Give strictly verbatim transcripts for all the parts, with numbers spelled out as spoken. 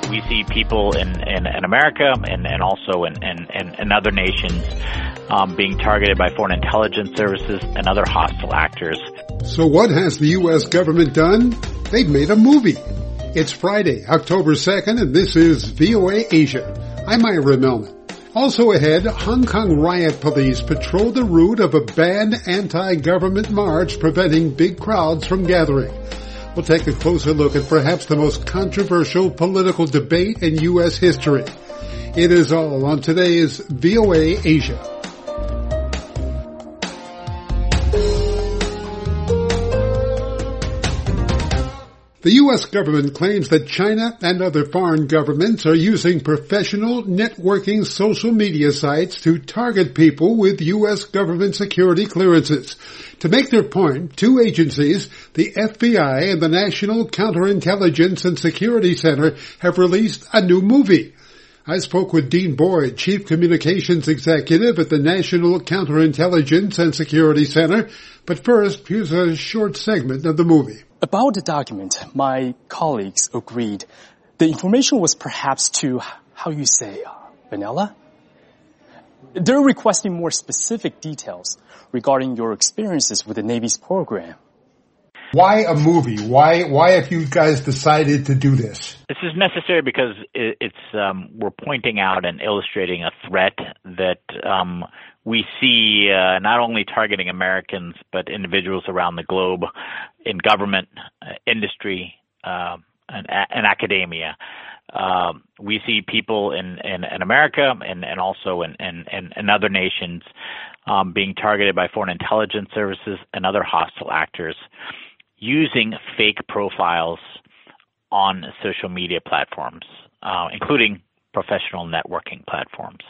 we see people in, in, in America and, and also in, in, in other nations um, being targeted by foreign intelligence services and other hostile actors. So what has the U S government done? They've made a movie. It's Friday, October second, and this is V O A Asia. I'm Ira Melman. Also ahead, Hong Kong riot police patrol the route of a banned anti-government march preventing big crowds from gathering. We'll take a closer look at perhaps the most controversial political debate in U S history. It is all on today's V O A Asia. The U S government claims that China and other foreign governments are using professional networking social media sites to target people with U S government security clearances. To make their point, two agencies, the F B I and the National Counterintelligence and Security Center, have released a new movie. I spoke with Dean Boyd, Chief Communications Executive at the National Counterintelligence and Security Center. But first, here's a short segment of the movie. About the document, my colleagues agreed the information was perhaps too, how you say, uh, vanilla? They're requesting more specific details regarding your experiences with the Navy's program. Why a movie? Why why have you guys decided to do this? This is necessary because it's um, we're pointing out and illustrating a threat that um, we see uh, not only targeting Americans but individuals around the globe in government, uh, industry, uh, and, and academia. Uh, we see people in, in, in America and, and also in, in, in other nations um, being targeted by foreign intelligence services and other hostile actors using fake profiles on social media platforms, uh, including professional networking platforms.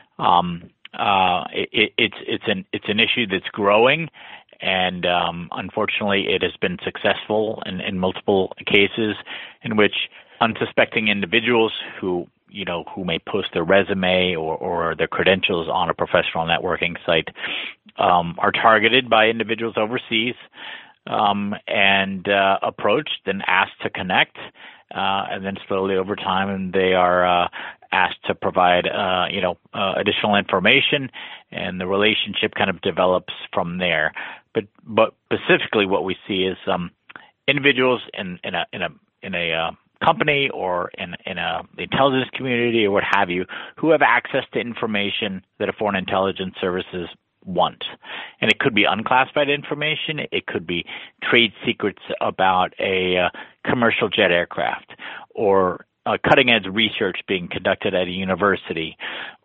Um, uh, it, it's it's an it's an issue that's growing, and um, unfortunately, it has been successful in, in multiple cases in which unsuspecting individuals who you know who may post their resume or, or their credentials on a professional networking site um, are targeted by individuals overseas. Um, and uh, approached and asked to connect, uh, and then slowly over time they are uh, asked to provide, uh, you know, uh, additional information, and the relationship kind of develops from there. But but specifically, what we see is um, individuals in, in a in a in a uh, company or in in a the intelligence community or what have you who have access to information that a foreign intelligence services want. And it could be unclassified information. It could be trade secrets about a uh, commercial jet aircraft or uh, cutting-edge research being conducted at a university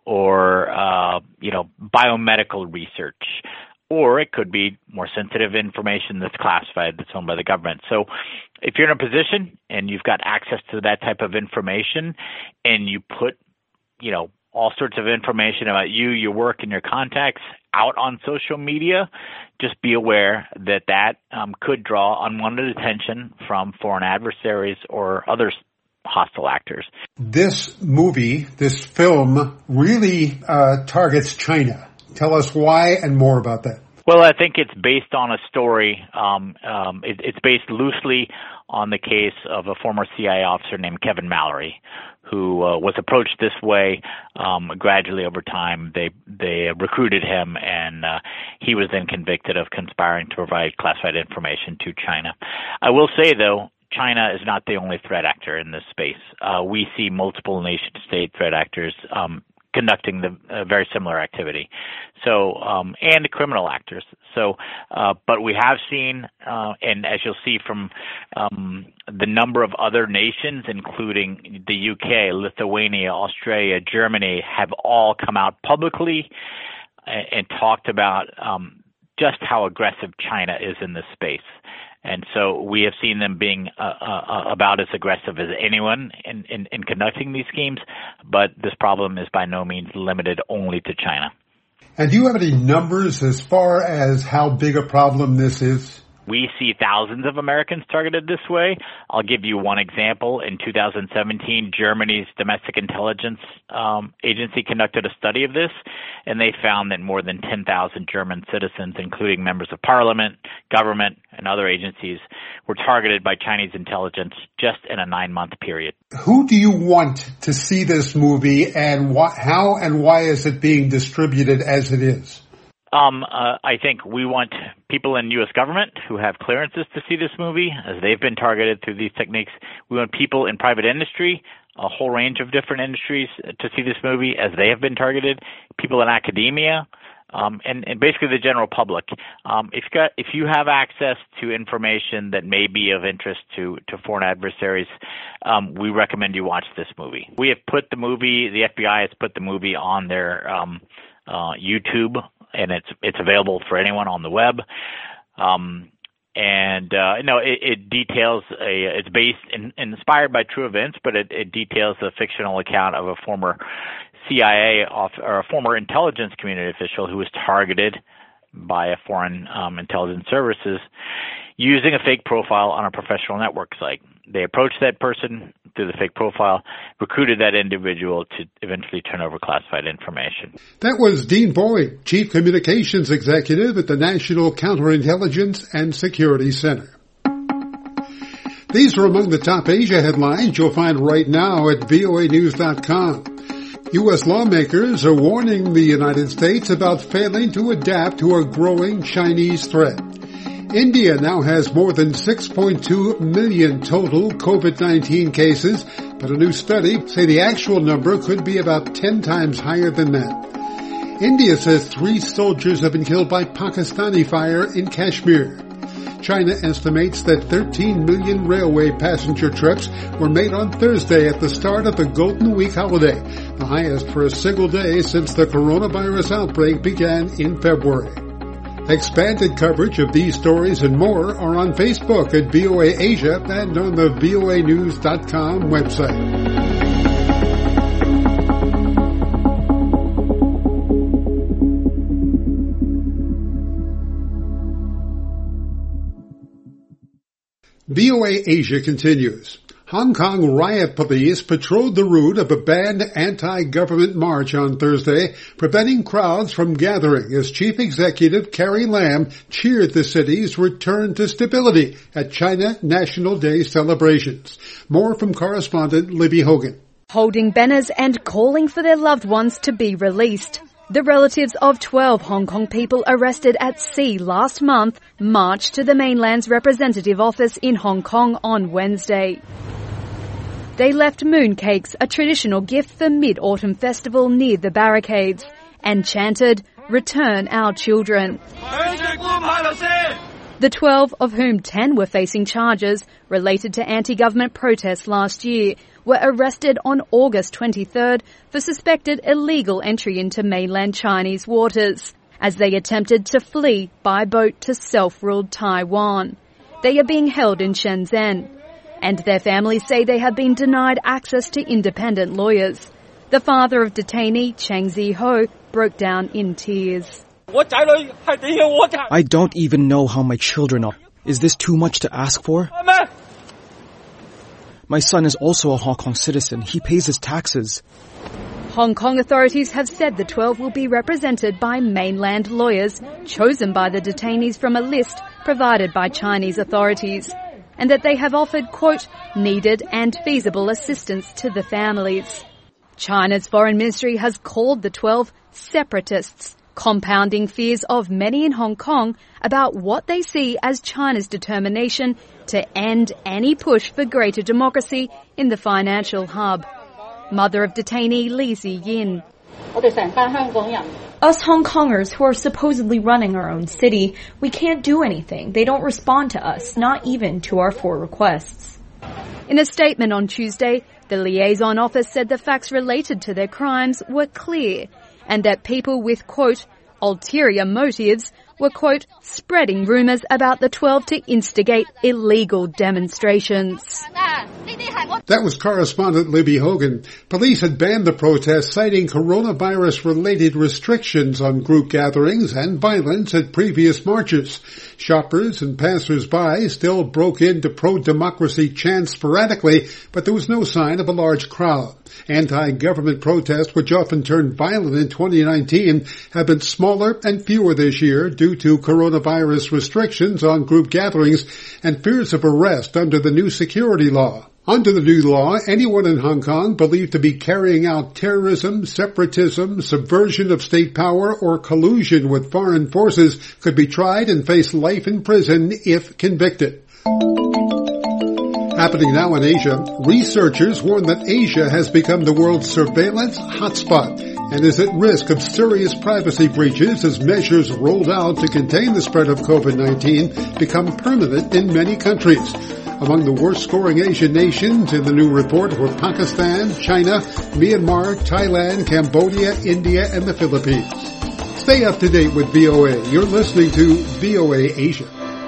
or, uh, you know, biomedical research. Or it could be more sensitive information that's classified that's owned by the government. So if you're in a position and you've got access to that type of information and you put, you know, all sorts of information about you, your work, and your contacts out on social media, just be aware that that um, could draw unwanted attention from foreign adversaries or other hostile actors. This movie, this film, really uh, targets China. Tell us why and more about that. Well, I think it's based on a story. Um, um, it, it's based loosely on the case of a former C I A officer named Kevin Mallory, who uh, was approached this way. Um, gradually over time, they they recruited him, and uh, he was then convicted of conspiring to provide classified information to China. I will say, though, China is not the only threat actor in this space. Uh, we see multiple nation-state threat actors um, conducting the uh, very similar activity. So, um, and criminal actors. So, uh, but we have seen, uh, and as you'll see from um, the number of other nations, including the U K, Lithuania, Australia, Germany, have all come out publicly and, and talked about um, just how aggressive China is in this space. And so we have seen them being uh, uh, about as aggressive as anyone in, in, in conducting these schemes, but this problem is by no means limited only to China. And do you have any numbers as far as how big a problem this is? We see thousands of Americans targeted this way. I'll give you one example. In two thousand seventeen, Germany's Domestic Intelligence um, Agency conducted a study of this, and they found that more than ten thousand German citizens, including members of parliament, government, and other agencies, were targeted by Chinese intelligence just in a nine-month period. Who do you want to see this movie, and wh- how and why is it being distributed as it is? Um, uh, I think we want people in U S government who have clearances to see this movie, as they've been targeted through these techniques. We want people in private industry, a whole range of different industries, to see this movie, as they have been targeted. People in academia, um, and, and basically the general public. Um, if you got, if you have access to information that may be of interest to, to foreign adversaries, um, we recommend you watch this movie. We have put the movie, the F B I has put the movie on their um, uh, YouTube, and it's it's available for anyone on the web. Um, and uh, you know, it, it details a it's based in, inspired by true events, but it, it details a fictional account of a former C I A off, or a former intelligence community official who was targeted by a foreign um, intelligence services using a fake profile on a professional network site. They approached that person through the fake profile, recruited that individual to eventually turn over classified information. That was Dean Boyd, Chief Communications Executive at the National Counterintelligence and Security Center. These are among the top Asia headlines you'll find right now at V O A news dot com. U S lawmakers are warning the United States about failing to adapt to a growing Chinese threat. India now has more than six point two million total COVID nineteen cases, but a new study say the actual number could be about ten times higher than that. India says three soldiers have been killed by Pakistani fire in Kashmir. China estimates that thirteen million railway passenger trips were made on Thursday at the start of the Golden Week holiday, the highest for a single day since the coronavirus outbreak began in February. Expanded coverage of these stories and more are on Facebook at V O A Asia and on the V O A news dot com website. V O A Asia continues. Hong Kong riot police patrolled the route of a banned anti-government march on Thursday, preventing crowds from gathering as Chief Executive Carrie Lam cheered the city's return to stability at China National Day celebrations. More from correspondent Libby Hogan. Holding banners and calling for their loved ones to be released. The relatives of twelve Hong Kong people arrested at sea last month marched to the mainland's representative office in Hong Kong on Wednesday. They left mooncakes, a traditional gift for Mid-Autumn Festival, near the barricades, and chanted, "Return our children." The twelve, of whom ten were facing charges related to anti-government protests last year, were arrested on August twenty-third for suspected illegal entry into mainland Chinese waters, as they attempted to flee by boat to self-ruled Taiwan. They are being held in Shenzhen, and their families say they have been denied access to independent lawyers. The father of detainee, Chang Ziho, broke down in tears. I don't even know how my children are. Is this too much to ask for? My son is also a Hong Kong citizen. He pays his taxes. Hong Kong authorities have said the twelve will be represented by mainland lawyers chosen by the detainees from a list provided by Chinese authorities, and that they have offered, quote, needed and feasible assistance to the families. China's foreign ministry has called the twelve separatists, compounding fears of many in Hong Kong about what they see as China's determination to end any push for greater democracy in the financial hub. Mother of detainee Li Ziyin. Us Hong Kongers who are supposedly running our own city, we can't do anything. They don't respond to us, not even to our four requests. In a statement on Tuesday, the liaison office said the facts related to their crimes were clear, and that people with, quote, ulterior motives were, quote, spreading rumours about the twelve to instigate illegal demonstrations. That was correspondent Libby Hogan. Police had banned the protest, citing coronavirus-related restrictions on group gatherings and violence at previous marches. Shoppers and passers-by still broke into pro-democracy chants sporadically, but there was no sign of a large crowd. Anti-government protests, which often turned violent in twenty nineteen, have been smaller and fewer this year due to coronavirus restrictions on group gatherings and fears of arrest under the new security law. Under the new law, anyone in Hong Kong believed to be carrying out terrorism, separatism, subversion of state power, or collusion with foreign forces could be tried and face life in prison if convicted. Happening now in Asia, researchers warn that Asia has become the world's surveillance hotspot and is at risk of serious privacy breaches as measures rolled out to contain the spread of COVID nineteen become permanent in many countries. Among the worst-scoring Asian nations in the new report were Pakistan, China, Myanmar, Thailand, Cambodia, India, and the Philippines. Stay up to date with V O A. You're listening to V O A Asia.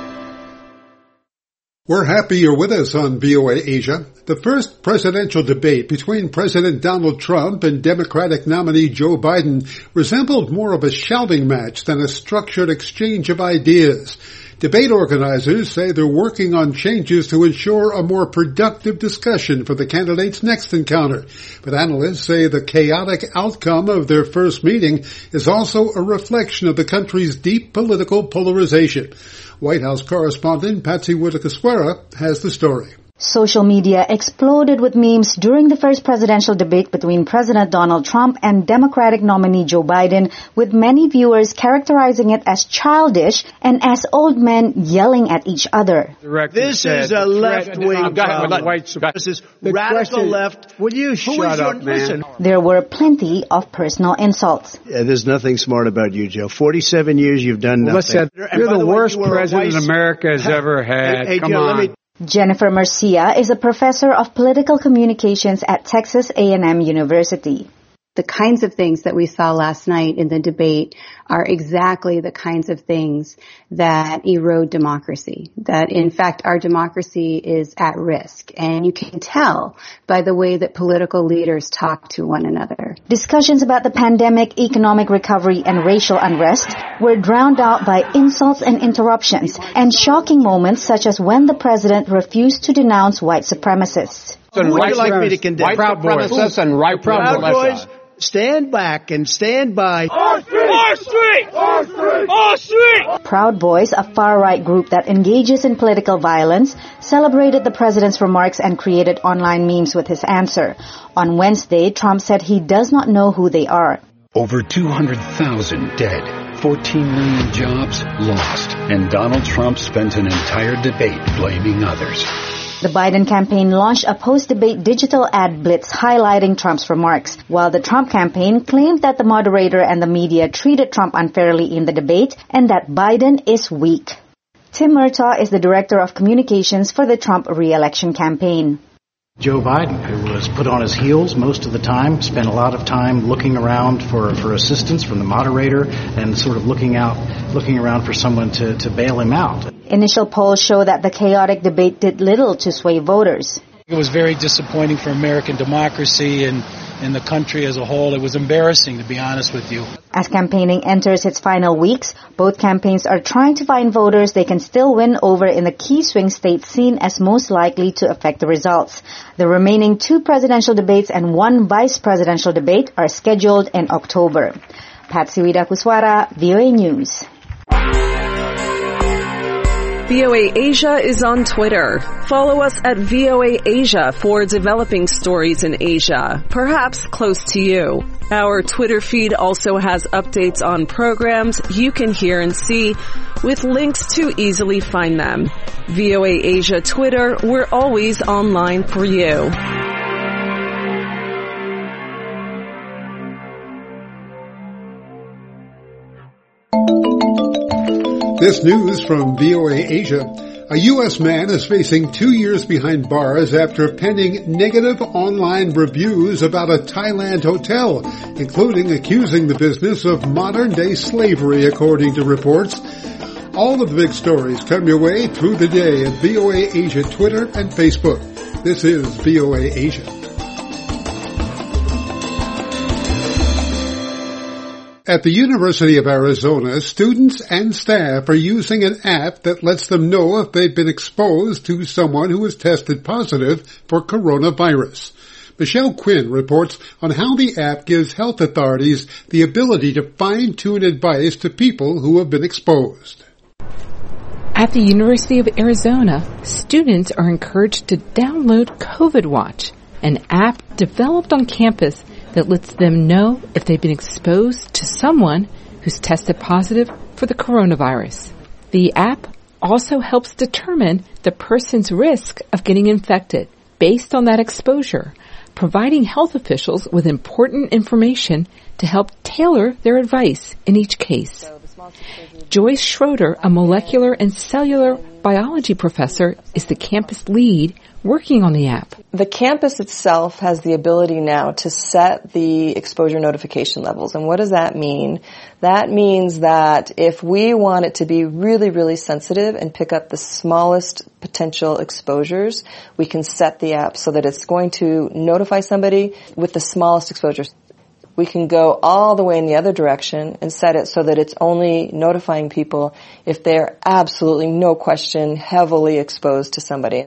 We're happy you're with us on V O A Asia. The first presidential debate between President Donald Trump and Democratic nominee Joe Biden resembled more of a shouting match than a structured exchange of ideas. Debate organizers say they're working on changes to ensure a more productive discussion for the candidates' next encounter. But analysts say the chaotic outcome of their first meeting is also a reflection of the country's deep political polarization. White House correspondent Patsy Widakuswara has the story. Social media exploded with memes during the first presidential debate between President Donald Trump and Democratic nominee Joe Biden, with many viewers characterizing it as childish and as old men yelling at each other. This is a left-wing problem. This is radical left. Will you shut up, man? There were plenty of personal insults. Yeah, there's nothing smart about you, Joe. forty-seven years you've done nothing. Listen, you're the, the worst way, president America has ever had. Hey, hey, Come Joe, on. Let me Jennifer Murcia is a professor of political communications at Texas A and M University. The kinds of things that we saw last night in the debate are exactly the kinds of things that erode democracy, that in fact our democracy is at risk. And you can tell by the way that political leaders talk to one another. Discussions about the pandemic, economic recovery, and racial unrest were drowned out by insults and interruptions, and shocking moments such as when the president refused to denounce white supremacists. Who would you like me to condemn? White Proud supremacists and right Proud Boys. Stand back and stand by. Our street! Our street! Our street! Our street! Proud Boys, a far-right group that engages in political violence, celebrated the president's remarks and created online memes with his answer. On Wednesday, Trump said he does not know who they are. Over two hundred thousand dead, fourteen million jobs lost, and Donald Trump spent an entire debate blaming others. The Biden campaign launched a post-debate digital ad blitz highlighting Trump's remarks, while the Trump campaign claimed that the moderator and the media treated Trump unfairly in the debate and that Biden is weak. Tim Murtaugh is the director of communications for the Trump re-election campaign. Joe Biden, who was put on his heels most of the time, spent a lot of time looking around for, for assistance from the moderator and sort of looking out, looking around for someone to, to bail him out. Initial polls show that the chaotic debate did little to sway voters. It was very disappointing for American democracy and, and the country as a whole. It was embarrassing, to be honest with you. As campaigning enters its final weeks, both campaigns are trying to find voters they can still win over in the key swing states seen as most likely to affect the results. The remaining two presidential debates and one vice presidential debate are scheduled in October. Patsy Widakuswara, V O A News. V O A Asia is on Twitter. Follow us at V O A Asia for developing stories in Asia, perhaps close to you. Our Twitter feed also has updates on programs you can hear and see, with links to easily find them. V O A Asia Twitter, we're always online for you. This news from V O A Asia. A U S man is facing two years behind bars after penning negative online reviews about a Thailand hotel, including accusing the business of modern-day slavery, according to reports. All of the big stories come your way through the day at V O A Asia Twitter and Facebook. This is V O A Asia. At the University of Arizona, students and staff are using an app that lets them know if they've been exposed to someone who has tested positive for coronavirus. Michelle Quinn reports on how the app gives health authorities the ability to fine-tune advice to people who have been exposed. At the University of Arizona, students are encouraged to download COVID Watch, an app developed on campus that lets them know if they've been exposed to someone who's tested positive for the coronavirus. The app also helps determine the person's risk of getting infected based on that exposure, providing health officials with important information to help tailor their advice in each case. Joyce Schroeder, a molecular and cellular biology professor, is the campus lead working on the app. The campus itself has the ability now to set the exposure notification levels. And what does that mean? That means that if we want it to be really, really sensitive and pick up the smallest potential exposures, we can set the app so that it's going to notify somebody with the smallest exposures. We can go all the way in the other direction and set it so that it's only notifying people if they're absolutely, no question, heavily exposed to somebody.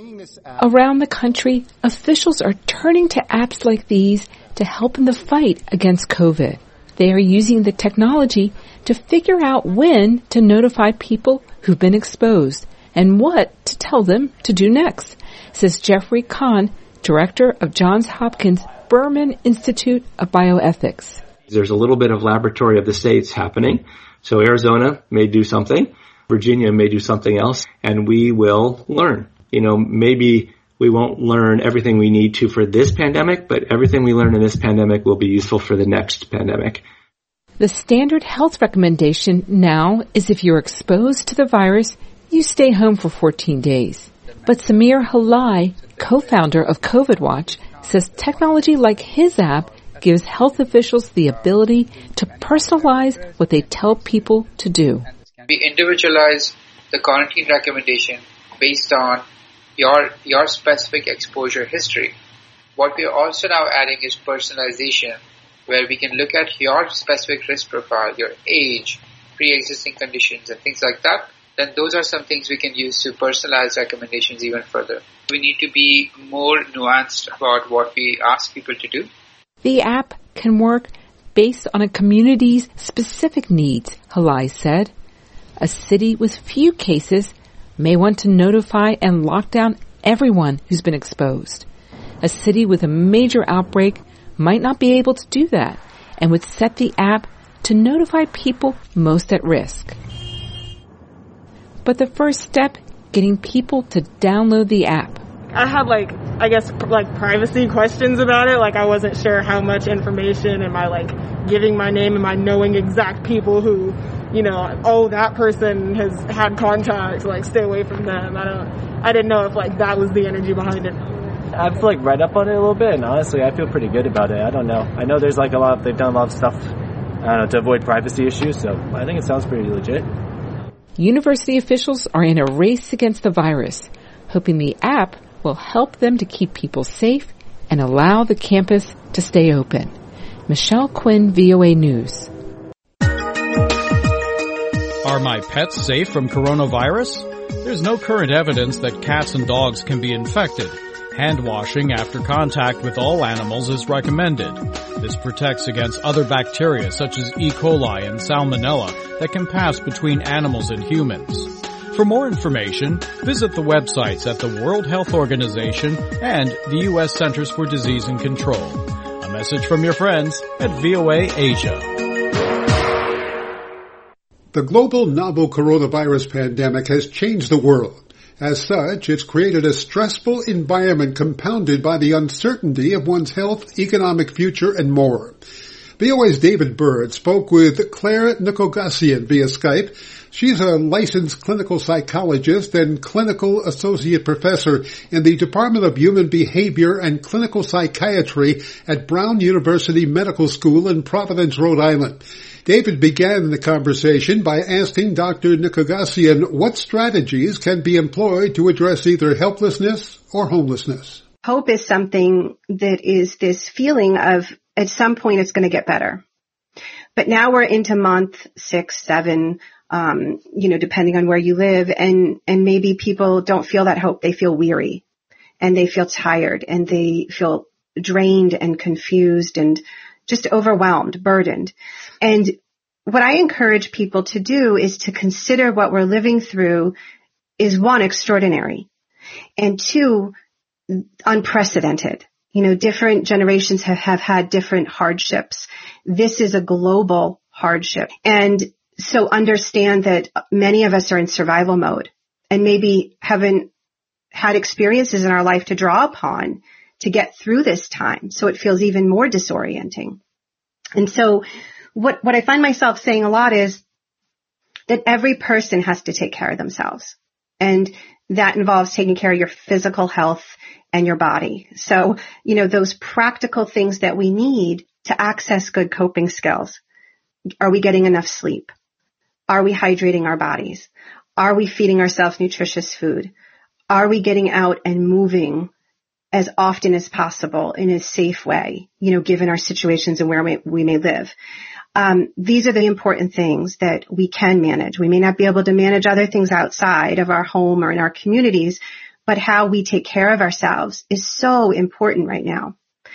Around the country, officials are turning to apps like these to help in the fight against COVID. They are using the technology to figure out when to notify people who've been exposed and what to tell them to do next, says Jeffrey Kahn, director of Johns Hopkins Berman Institute of Bioethics. There's a little bit of laboratory of the states happening. So Arizona may do something, Virginia may do something else, and we will learn. You know, maybe we won't learn everything we need to for this pandemic, but everything we learn in this pandemic will be useful for the next pandemic. The standard health recommendation now is if you're exposed to the virus, you stay home for fourteen days. But Samir Halai, co-founder of COVID Watch, says technology like his app gives health officials the ability to personalize what they tell people to do. We individualize the quarantine recommendation based on your your specific exposure history. What we are also now adding is personalization, where we can look at your specific risk profile, your age, pre-existing conditions, and things like that. Then those are some things we can use to personalize recommendations even further. We need to be more nuanced about what we ask people to do. The app can work based on a community's specific needs, Halai said. A city with few cases may want to notify and lock down everyone who's been exposed. A city with a major outbreak might not be able to do that and would set the app to notify people most at risk. But the first step, getting people to download the app. I had like, I guess, like privacy questions about it. Like I wasn't sure how much information am I like giving my name, am I knowing exact people who, you know, oh, that person has had contact, like stay away from them. I don't, I didn't know if like that was the energy behind it. I've like read up on it a little bit, and honestly, I feel pretty good about it. I don't know. I know there's like a lot of, they've done a lot of stuff, I don't know, to avoid privacy issues, so I think it sounds pretty legit. University officials are in a race against the virus, hoping the app will help them to keep people safe and allow the campus to stay open. Michelle Quinn, V O A News. Are my pets safe from coronavirus? There's no current evidence that cats and dogs can be infected. Hand washing after contact with all animals is recommended. This protects against other bacteria such as E. coli and Salmonella that can pass between animals and humans. For more information, visit the websites at the World Health Organization and the U S Centers for Disease and Control. A message from your friends at V O A Asia. The global novel coronavirus pandemic has changed the world. As such, it's created a stressful environment compounded by the uncertainty of one's health, economic future, and more. V O A's David Bird spoke with Claire Nikogassian via Skype. She's a licensed clinical psychologist and clinical associate professor in the Department of Human Behavior and Clinical Psychiatry at Brown University Medical School in Providence, Rhode Island. David began the conversation by asking Doctor Nikoghosyan what strategies can be employed to address either helplessness or homelessness. Hope is something that is this feeling of at some point it's going to get better. But now we're into month six, seven, um, you know, depending on where you live, and, and maybe people don't feel that hope. They feel weary and they feel tired and they feel drained and confused and just overwhelmed, burdened. And what I encourage people to do is to consider what we're living through is one, extraordinary, and two, unprecedented. You know, different generations have, have had different hardships. This is a global hardship. And so understand that many of us are in survival mode and maybe haven't had experiences in our life to draw upon to get through this time. So it feels even more disorienting. And so what, what I find myself saying a lot is that every person has to take care of themselves. And that involves taking care of your physical health and your body. So, you know, those practical things that we need to access good coping skills. Are we getting enough sleep? Are we hydrating our bodies? Are we feeding ourselves nutritious food? Are we getting out and moving as often as possible in a safe way, you know, given our situations and where we, we may live? Um, these are the important things that we can manage. We may not be able to manage other things outside of our home or in our communities, but how we take care of ourselves is so important right now.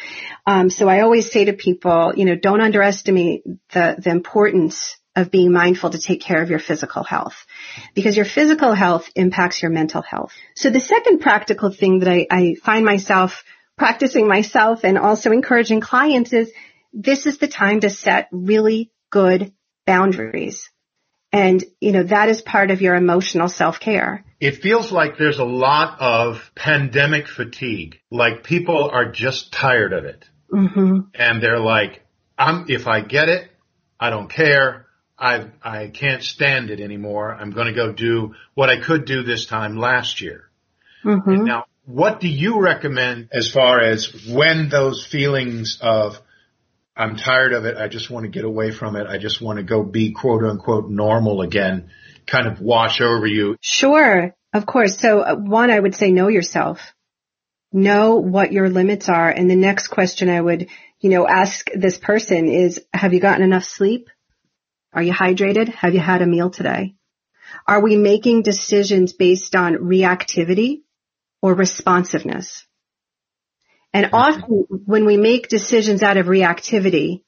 Um, so I always say to people, you know, don't underestimate the, the importance of being mindful to take care of your physical health, because your physical health impacts your mental health. So the second practical thing that I, I find myself practicing myself and also encouraging clients is this is the time to set really good boundaries. And, you know, that is part of your emotional self-care. It feels like there's a lot of pandemic fatigue, like people are just tired of it. Mm-hmm. And they're like, I'm, if I get it, I don't care. I, I can't stand it anymore. I'm going to go do what I could do this time last year. Mm-hmm. And now, what do you recommend as far as when those feelings of I'm tired of it, I just want to get away from it, I just want to go be quote unquote normal again, kind of wash over you? Sure, of course. So uh, one, I would say know yourself. Know what your limits are. And the next question I would, you know, ask this person is, have you gotten enough sleep? Are you hydrated? Have you had a meal today? Are we making decisions based on reactivity or responsiveness? And often when we make decisions out of reactivity,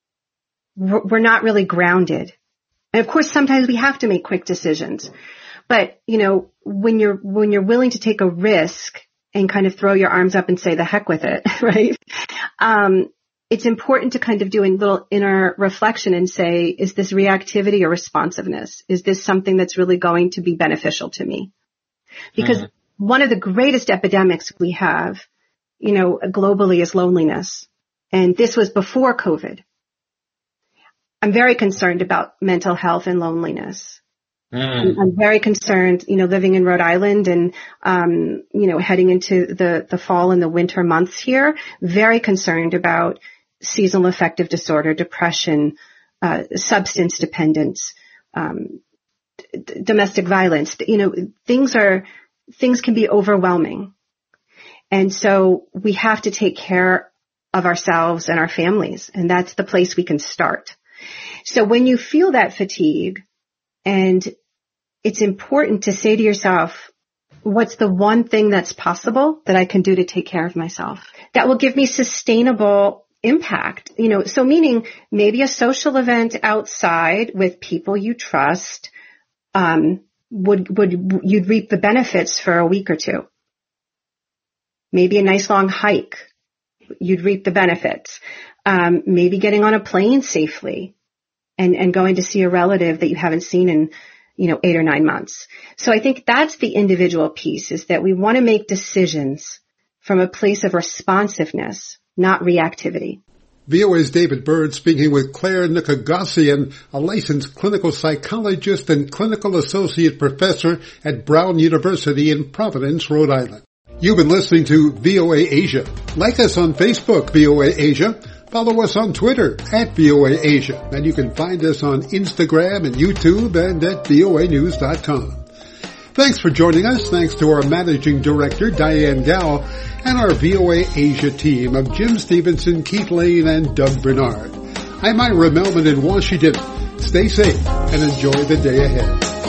we're not really grounded. And of course, sometimes we have to make quick decisions. But, you know, when you're, when you're willing to take a risk and kind of throw your arms up and say the heck with it, right? Um, it's important to kind of do a little inner reflection and say, is this reactivity or responsiveness? Is this something that's really going to be beneficial to me? Because mm. one of the greatest epidemics we have, you know, globally is loneliness. And this was before COVID. I'm very concerned about mental health and loneliness. Mm. I'm very concerned, you know, living in Rhode Island and, um, you know, heading into the, the fall and the winter months here, very concerned about seasonal affective disorder, depression, uh, substance dependence, um, d- domestic violence. You know, things are, things can be overwhelming. And so we have to take care of ourselves and our families, and that's the place we can start. So when you feel that fatigue, and it's important to say to yourself, what's the one thing that's possible that I can do to take care of myself that will give me sustainable impact? You know, so meaning maybe a social event outside with people you trust, um, would, would, you'd reap the benefits for a week or two. Maybe a nice long hike, you'd reap the benefits. Um, maybe getting on a plane safely and, and going to see a relative that you haven't seen in, you know, eight or nine months. So I think that's the individual piece, is that we want to make decisions from a place of responsiveness, not reactivity. V O A's David Byrd speaking with Claire Nikoghosyan, a licensed clinical psychologist and clinical associate professor at Brown University in Providence, Rhode Island. You've been listening to V O A Asia. Like us on Facebook, V O A Asia. Follow us on Twitter at V O A Asia, and you can find us on Instagram and YouTube and at V O A news dot com. Thanks for joining us. Thanks to our Managing Director, Diane Gao, and our V O A Asia team of Jim Stevenson, Keith Lane, and Doug Bernard. I'm Ira Melman in Washington. Stay safe and enjoy the day ahead.